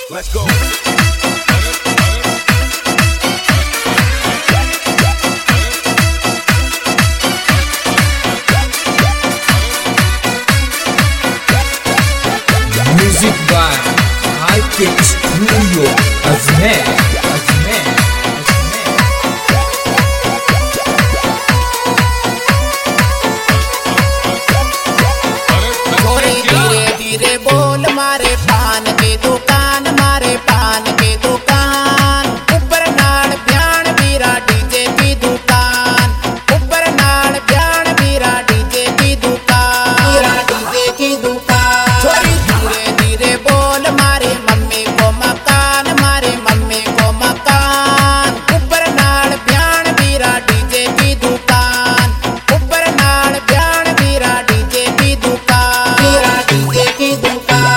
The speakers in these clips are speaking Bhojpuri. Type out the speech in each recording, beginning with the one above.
Let's go. Music by High Tech Studio Azmer. थोड़ी धीरे धीरे बोल मारे पान के दुकान, मारे पान के दुकान। ऊपर नाड़ ब्याण बीरा डीजे की दुकान, ऊपर नाड़ ब्याण बीरा डीजे की दुकान, बीरा डीजे की दुकान। थोड़ी धीरे धीरे बोल मारे मम्मी को मकान, मारे मम्मी को मकान। ऊपर नाड़ ब्याण बीरा डीजे की दुकान, ऊपर नाड़ ब्याण बीरा डीजे की दुकान, बीरा डीजे की दुकान।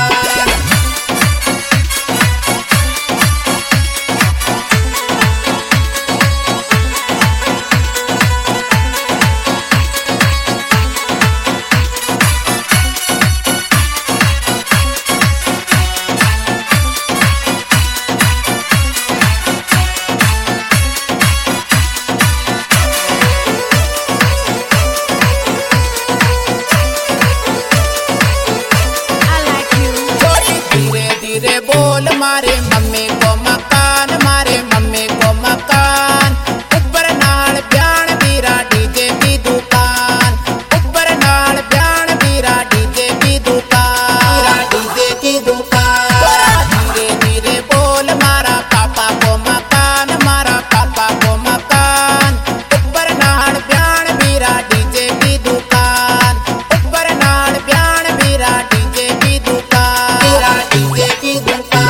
थोड़ी धीरे धीरे बोल मारे मम्मी को मकान, मारे मम्मी को मकान। ऊपर नाड़ ब्याण बीरा डीजे की दुकान, ऊपर नाड़ ब्याण बीरा डीजे की दुकान, बीरा डीजे की दुकान। थोड़ा धीरे धीरे बोल मारा पापा को मकान, मारा पापा को मकान। ऊपर नाड़ ब्याण बीरा डीजे की दुकान, ऊपर नाड़ ब्याण बीरा डीजे की दुकान, बीरा डीजे की दुकान।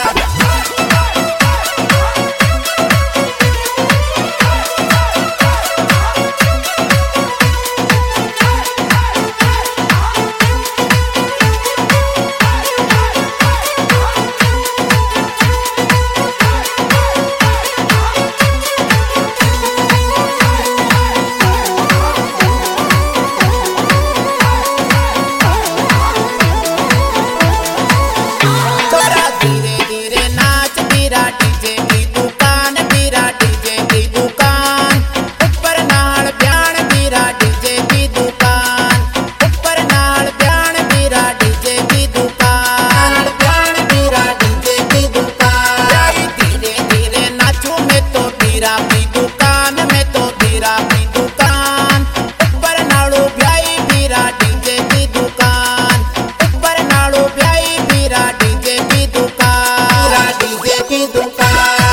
थोड़ा धीरे धीरे नाच बीरा डीजे की दुकान, बीरा डीजे की दुकान। ऊपर नाड़ ब्याण बीरा डीजे की दुकान, ऊपर नाड़ ब्याण बीरा डीजे की दुकान, ब्याण बीरा डीजे की दुकान। धीरे धीरे नाचू मैं तो बीरा की दुकान, मैं तो बीरा की दुकान। ऊपर नाड़ू ब्याई बीरा डीजे की दुकान, ऊपर नाड़ू ब्याई बीरा डीजे की दुकान, बीरा डीजे की दुकान।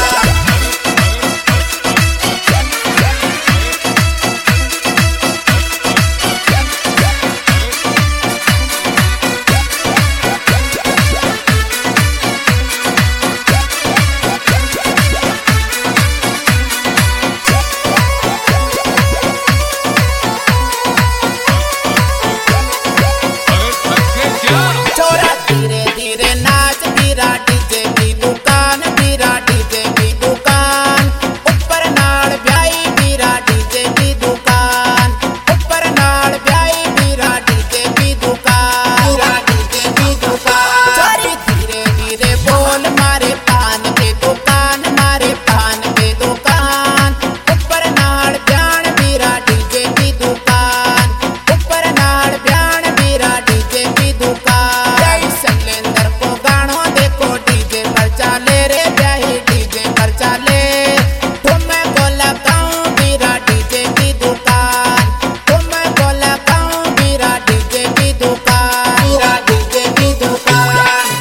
छोरा धीरे धीरे नाच बीरा डीजे की दुकान, बीरा डीजे की दुकान। ऊपर नाड़ ब्याई बीरा डीजे की दुकान, ऊपर नाड़ ब्याई बीरा डीजे की दुकान, बीरा डीजे की दुकान। छोरी धीरे धीरे बोल मारे पान के दुकान, मारे पान के दुकान। ऊपर नाड़ ब्याण बीरा डीजे की दुकान, ऊपर नाड़ ब्याण बीरा डीजे की दुकान। जय शैलेंद्र को गाणो देखो डीजे पर चाले रे, ब्याही डीजे पर चाले। तुम्हें बोला गाऊं बीरा डीजे की दुकान, तुम्हें बोला गाऊं बीरा डीजे की दुकान, बीरा डीजे की दुकान।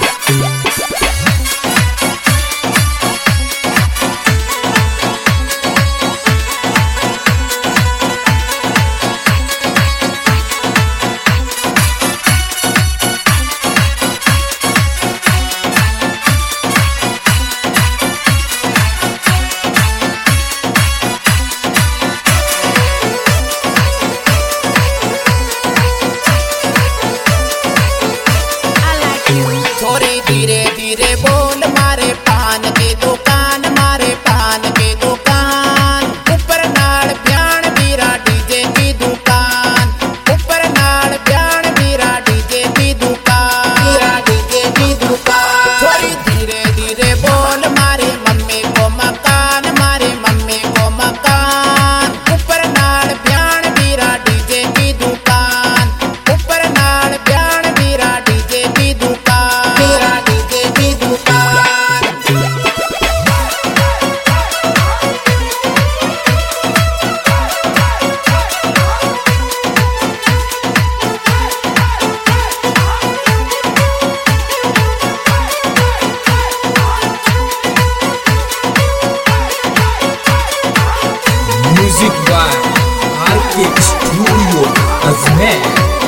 थोड़ी धीरे धीरे बोल मारे पान के दुकान, मारे पान के दुकान। ऊपर नाड़ ब्याण बीरा डीजे की दुकान, ऊपर नाड़ ब्याण बीरा डीजे की दुकान, बीरा डीजे की दुकान। थोड़ी धीरे Music by RK Studio Azmer.